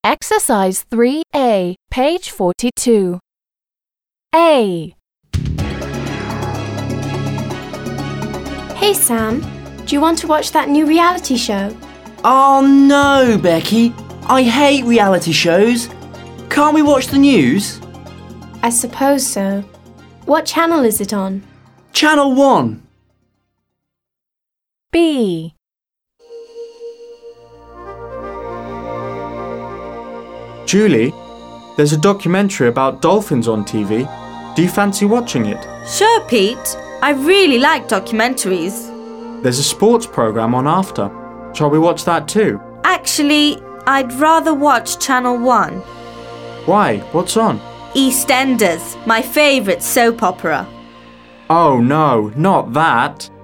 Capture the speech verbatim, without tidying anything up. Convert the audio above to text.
Exercise three A, page forty-two. A. Hey Sam, do you want to watch that new reality show? Oh no, Becky. I hate reality shows. Can't we watch the news? I suppose so. What channel is it on? Channel one. B. Julie, there's a documentary about dolphins on T V. Do you fancy watching it? Sure, Pete. I really like documentaries. There's a sports programme on after. Shall we watch that too? Actually, I'd rather watch Channel one. Why? What's on? EastEnders, my favourite soap opera. Oh no, not that.